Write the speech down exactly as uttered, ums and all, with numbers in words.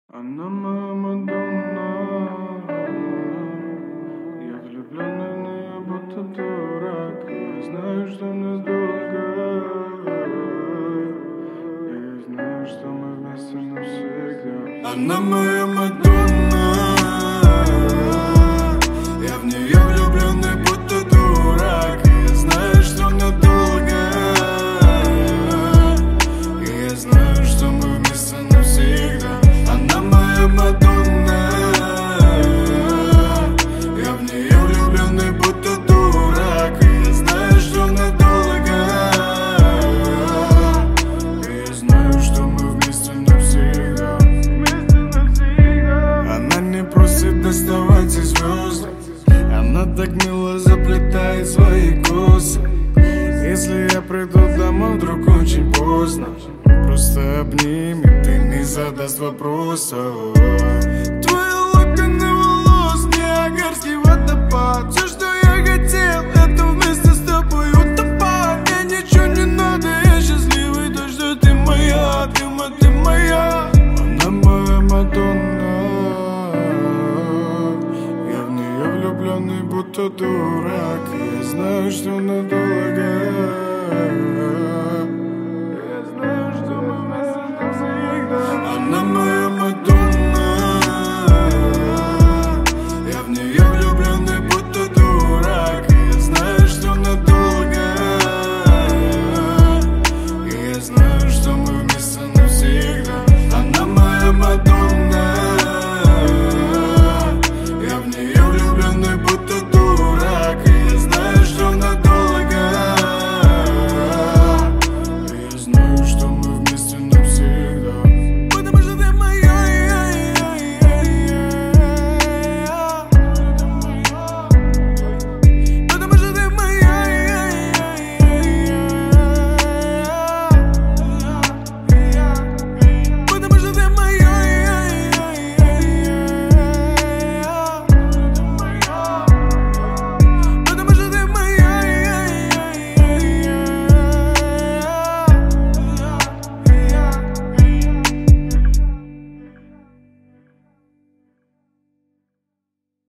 Она моя Мадонна. Я влюблённый, но я будто дурак. Я знаю, что надолго. Я знаю, что мы вместе навсегда. Она моя Мадонна. Я в неё влюблённый, будто дурак. Я знаю, что надолго. Я знаю, что мы вместе навсегда. Она моя Мадонна. Я в неё влюблённый, будто дурак. Я знаю, что надолго. Я знаю, что мы вместе навсегда. Она не просит доставать из звезд. Она так мило заплетает свои косы. Если я приду домой вдруг очень поздно, просто обнимет и не задаст вопросов. Твои локоны волос, Ниагарский водопад. Все, что я хотел, это вместе с тобой утопать. Мне ничего не надо, я счастливый, то, что ты моя, ты моя, ты моя. Она моя Мадонна. Я в неё влюблённый, будто дурак. Я знаю, что надолго.